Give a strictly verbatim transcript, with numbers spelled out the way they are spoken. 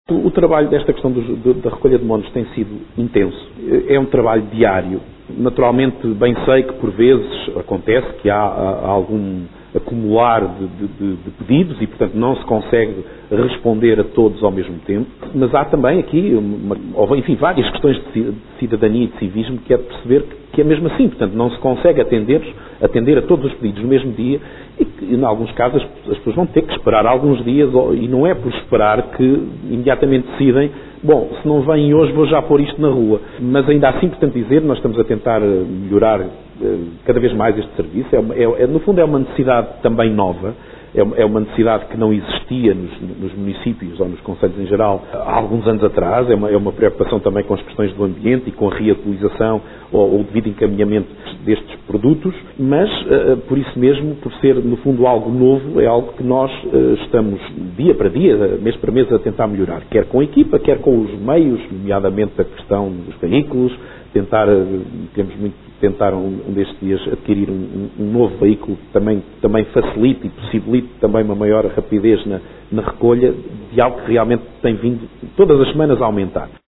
O trabalho desta questão dos, de, da recolha de monos tem sido intenso. É um trabalho diário. Naturalmente, bem sei que por vezes acontece que há, há algum acumular de, de, de pedidos e, portanto, não se consegue responder a todos ao mesmo tempo. Mas há também aqui, uma, enfim, várias questões de cidadania e de civismo que é de perceber que, que é mesmo assim. Portanto, não se consegue atender, atender a todos os pedidos no mesmo dia e que, em alguns casos, as, as pessoas vão ter que esperar alguns dias e não é por esperar que imediatamente decidem, bom, se não vêm hoje vou já pôr isto na rua. Mas ainda assim, portanto, dizer, nós estamos a tentar melhorar cada vez mais este serviço. É, é, é, no fundo é uma necessidade também nova, é, é uma necessidade que não existia nos, nos municípios ou nos concelhos em geral há alguns anos atrás, é uma, é uma preocupação também com as questões do ambiente e com a reutilização ou, ou o devido encaminhamento destes produtos, mas uh, por isso mesmo, por ser no fundo algo novo, é algo que nós uh, estamos dia para dia, mês para mês a tentar melhorar, quer com a equipa, quer com os meios, nomeadamente a questão dos veículos, tentar, temos muito, tentar um, um destes dias adquirir um, um novo veículo que também, também facilite e possibilite também uma maior rapidez na, na recolha de algo que realmente tem vindo todas as semanas a aumentar.